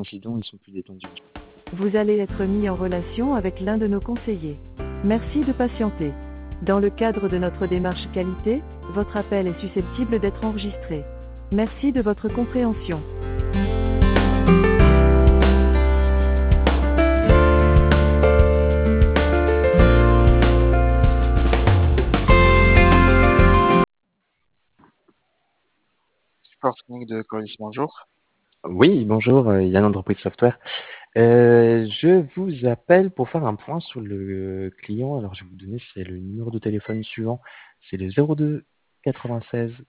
incident, ils sont plus détendus. Vous allez être mis en relation avec l'un de nos conseillers. Merci de patienter. Dans le cadre de notre démarche qualité, votre appel est susceptible d'être enregistré. Merci de votre compréhension. Support technique de Coris, bonjour. Oui, bonjour, Yann Entreprise Software. Je vous appelle pour faire un point sur le client. Alors, je vais vous donner, c'est le numéro de téléphone suivant. C'est le 02 96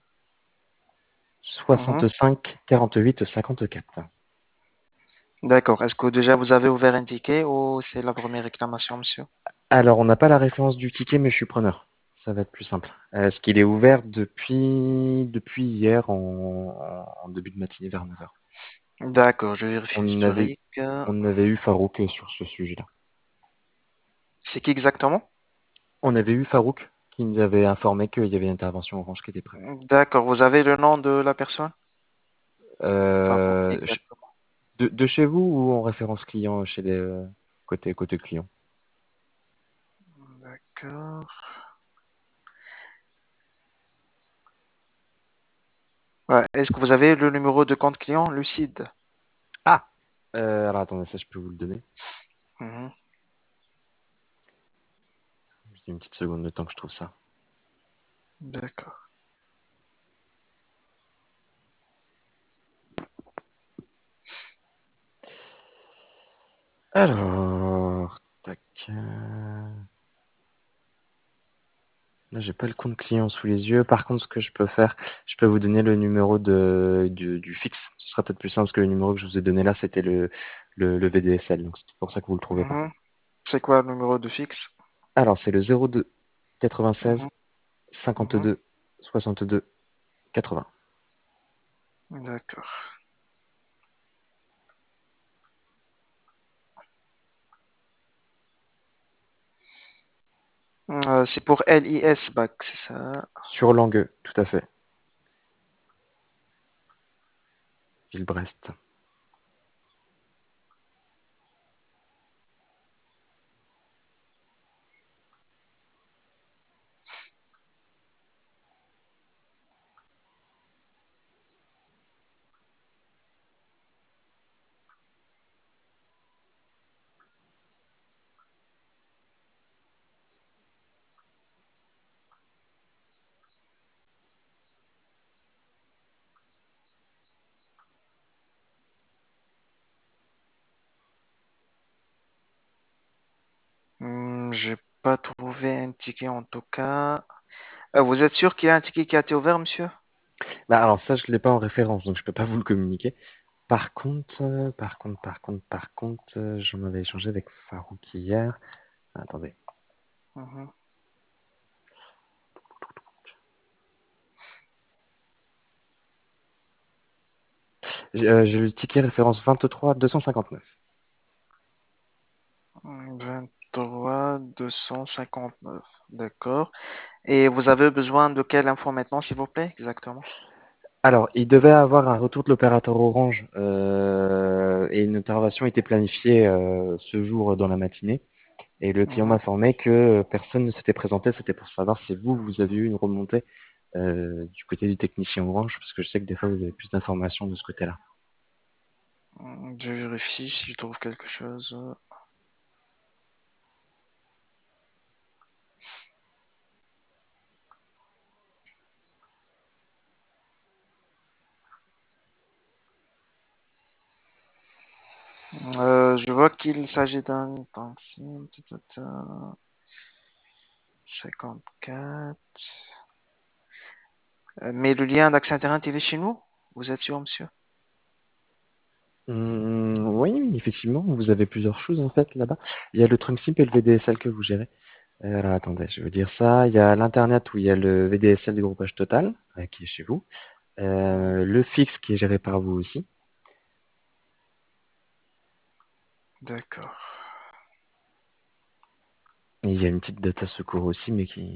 65 48 54. D'accord. Est-ce que déjà vous avez ouvert un ticket ou c'est la première réclamation, monsieur? Alors, on n'a pas la référence du ticket, mais je suis preneur. Ça va être plus simple. Est-ce qu'il est ouvert depuis hier en début de matinée vers 9 heures. D'accord, je vérifie On avait, l'historique. on avait eu Farouk sur ce sujet-là. C'est qui exactement? On avait eu Farouk qui nous avait informé qu'il y avait une intervention orange qui était prévue. D'accord, vous avez le nom de la personne? Enfin, pour qui Euh, exactement? de chez vous ou en référence client chez les côté client? D'accord. Ouais. Est-ce que vous avez le numéro de compte client Lucide? Ah! Alors attendez, ça je peux vous le donner. Mhm. Juste une petite seconde, le temps que je trouve ça. D'accord. Alors, tac. Là, j'ai pas le compte client sous les yeux. Par contre, ce que je peux faire, je peux vous donner le numéro du fixe. Ce sera peut-être plus simple parce que le numéro que je vous ai donné là, c'était le VDSL. Donc, c'est pour ça que vous le trouvez pas. Mhm. C'est quoi le numéro de fixe? Alors, c'est le 02 96 Mhm. Mhm. 52 62 80. D'accord. C'est pour LIS Bac, c'est ça? Sur Langueux, tout à fait. Ville-Brest. J'ai pas trouvé un ticket en tout cas. Vous êtes sûr qu'il y a un ticket qui a été ouvert, monsieur? Bah alors ça, je l'ai pas en référence, donc je peux pas vous le communiquer. Par contre, j'en avais échangé avec Farouk hier. Attendez. Mhm. J'ai le ticket référence 23 259. 23 259. D'accord. Et vous avez besoin de quelle info maintenant, s'il vous plaît, exactement? Alors, il devait avoir un retour de l'opérateur Orange et une intervention était planifiée ce jour dans la matinée. Et le client m'a Mhm. informé que personne ne s'était présenté. C'était pour savoir si vous avez eu une remontée du côté du technicien Orange, parce que je sais que des fois vous avez plus d'informations de ce côté-là. Je vérifie si je trouve quelque chose. Je vois qu'il s'agit d'un taxi. 54. Mais le lien d'accès Internet, il est chez nous? Vous êtes sûr, monsieur? Oui, effectivement, vous avez plusieurs choses en fait là-bas. Il y a le trunk SIM et le VDSL que vous gérez. Alors attendez, je vais vous dire ça. Il y a l'internet où il y a le VDSL du groupage Total qui est chez vous. Mhm. Le fixe qui est géré par vous aussi. D'accord. Et il y a une petite data secours aussi, mais qui.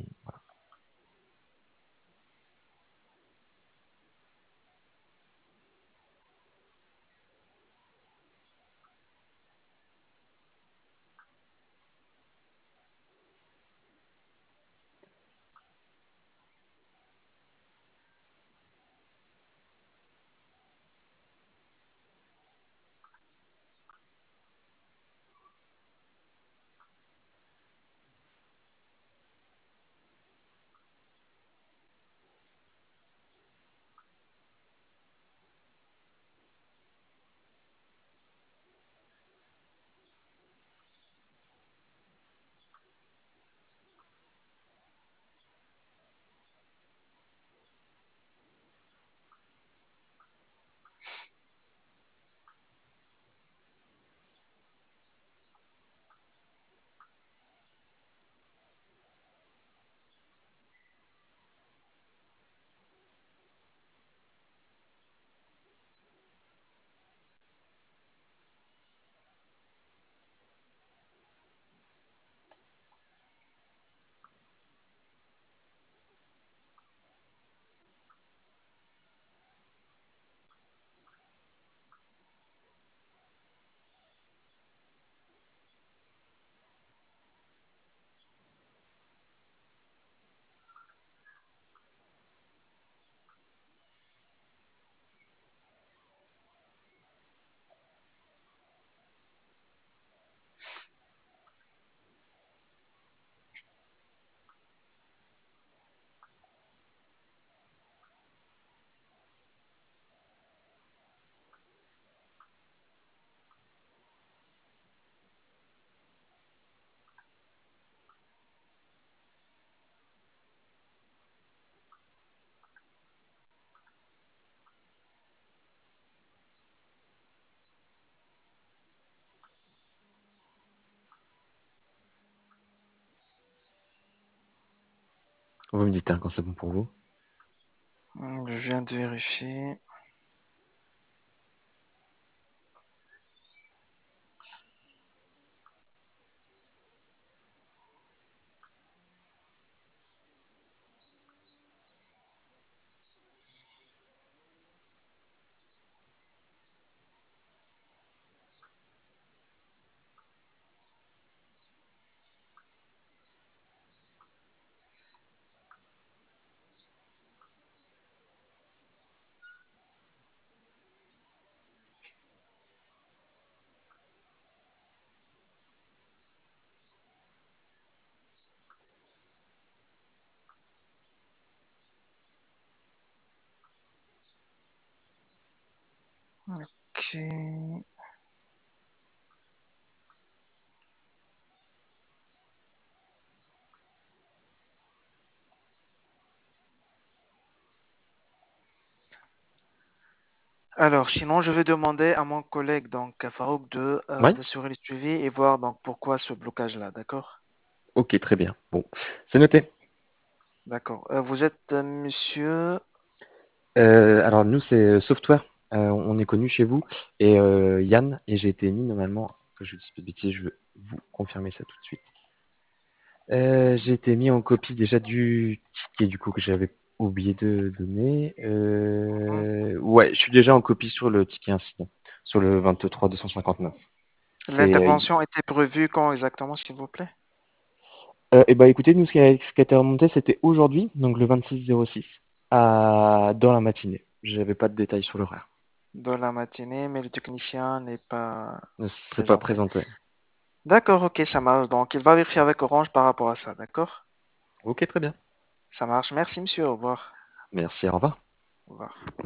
Vous me dites hein, quand c'est bon pour vous. Je viens de vérifier. Ok. Alors, sinon, je vais demander à mon collègue, donc à Farouk, Ouais. d'assurer le suivi et voir donc pourquoi ce blocage-là, d'accord? Ok, très bien. Bon, c'est noté. D'accord. Vous êtes monsieur... Alors nous, c'est Software. On est connu chez vous. Et Yann, et j'ai été mis normalement, que je ne dise pas de bêtises, je veux vous confirmer ça tout de suite. J'ai été mis en copie déjà du ticket du coup que j'avais oublié de donner. Ouais, je suis déjà en copie sur le ticket incident, sur le 23 259. C'est L'intervention était prévue quand exactement, s'il vous plaît? et bah écoutez, nous ce qui a été remonté, c'était aujourd'hui, donc le 26-06, dans la matinée. J'avais pas de détails sur l'horaire. De la matinée, mais le technicien n'est pas Ne serait pas présenté. présenté. D'accord, ok, ça marche. Donc, il va vérifier avec Orange par rapport à ça, d'accord? Ok, très bien. Ça marche. Merci, monsieur. Au revoir. Merci, au revoir. Au revoir.